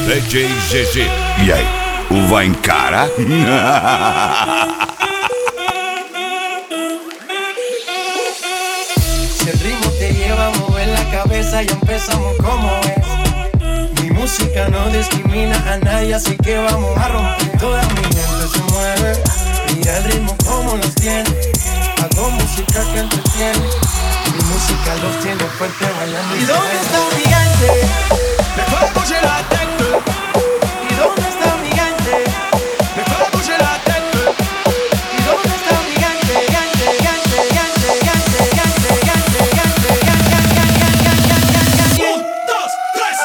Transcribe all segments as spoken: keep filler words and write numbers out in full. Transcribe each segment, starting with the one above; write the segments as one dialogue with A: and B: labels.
A: D J G G. E aí, o vai encarar?
B: Si el ritmo te lleva a mover la cabeza, ya empezamos como es. Mi música no discrimina a nadie, así que vamos a romper. Toda mi gente se mueve, mira el ritmo como los tiene. Hago música que entretiene, mi música los tiene fuerte bailando. ¿Y dónde está mi gente? Mejor escuche la tecla. ¿Y dónde está mi gente? Mejor escuche la tecla. ¿Y dónde está mi gente? Gente, gente, gente, gente, gente, gente, gente, gente, gente, gente, gente. Un, dos, tres,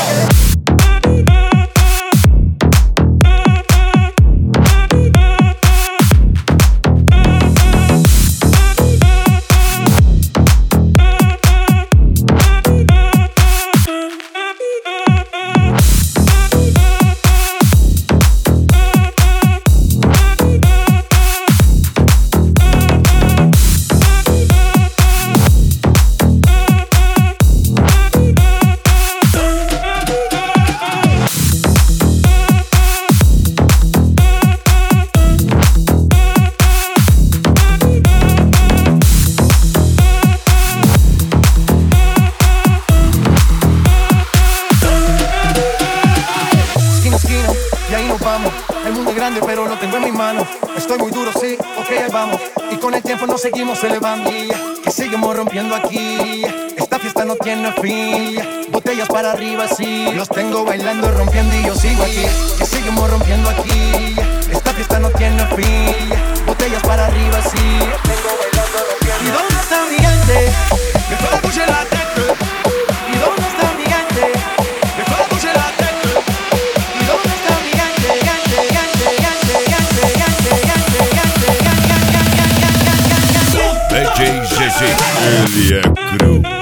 B: pero lo tengo en mis manos. Estoy muy duro, sí, ok, ahí vamos. Y con el tiempo nos seguimos elevando. Que seguimos rompiendo aquí. Esta fiesta no tiene fin. Botellas para arriba, sí. Los tengo bailando, rompiendo y yo sigo aquí. Que seguimos rompiendo aquí. Esta fiesta no tiene fin. Botellas para arriba, sí. Los tengo bailando, rompiendo. ¿Y dónde está mi gente? Que todo escuche la tecla. ¿Y dónde está mi gente? Que todo escuche la tecla. ¿Y dónde está mi gente? Gente, gente, gente, gente, gente, gente, gente, gente, gente, gente, gente.
A: D J G G, ele é cru.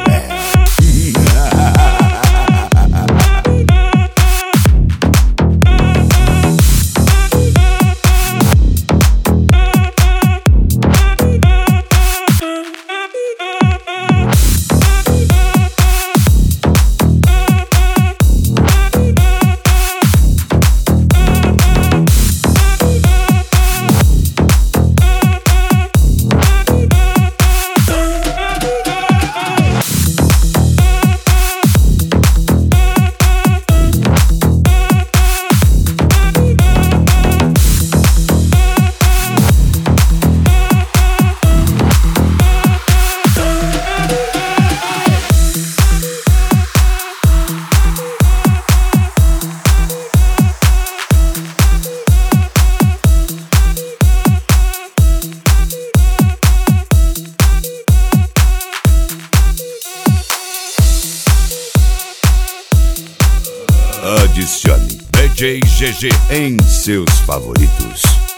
A: Adicione D J G G em seus favoritos.